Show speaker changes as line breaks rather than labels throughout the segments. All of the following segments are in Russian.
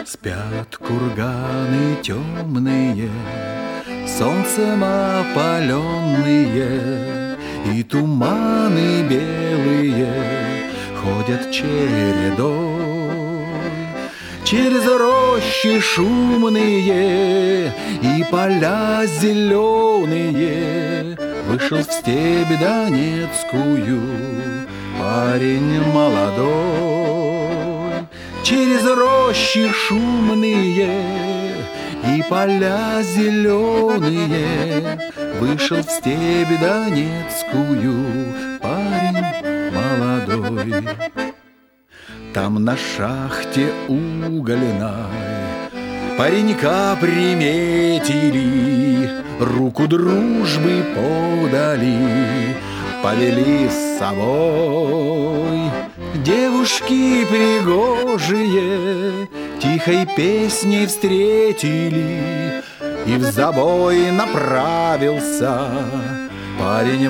Спят курганы темные, солнцем опаленные, и туманы белые ходят чередой. Через рощи шумные и поля зеленые вышел в степь донецкую парень молодой. Через рощи шумные и поля зеленые вышел в степь донецкую парень молодой. Там на шахте угольной паренька приметили, руку дружбы подали, повели с собой. Девушки пригожие тихой песней встретили, и в забой направился парень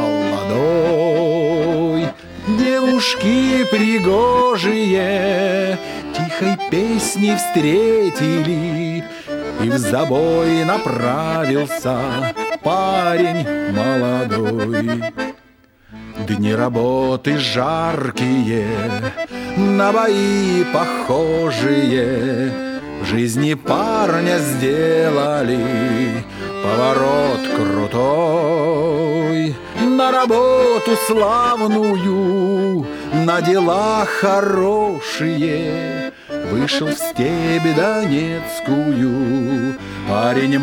молодой. Девушки пригожие тихой песней встретили, и в забой направился парень молодой. Дни работы жаркие, на бои похожие, в жизни парня сделали поворот крутой. На работу славную, на дела хорошие вышел в степь донецкую парень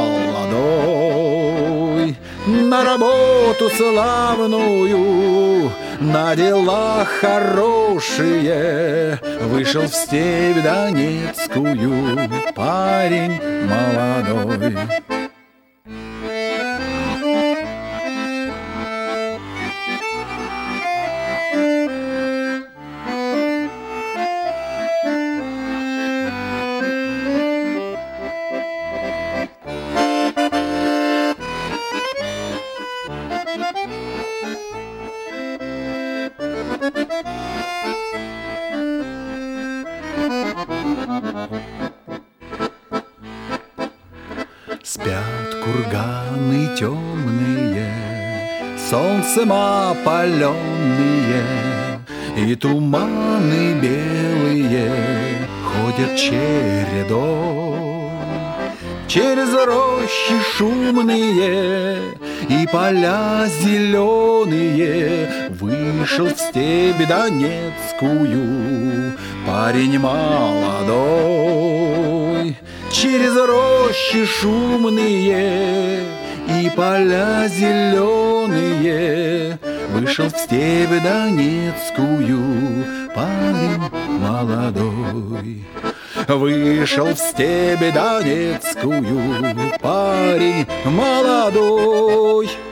молодой. На работу славную, на дела хорошие вышел в степь донецкую парень молодой. Спят курганы темные, солнцем опаленные, и туманы белые ходят чередой. Через рощи шумные и поля зеленые вышел в степь донецкую парень молодой. Через рощи шумные и поля зеленые вышел в степь донецкую парень молодой. Вышел в степь донецкую парень молодой.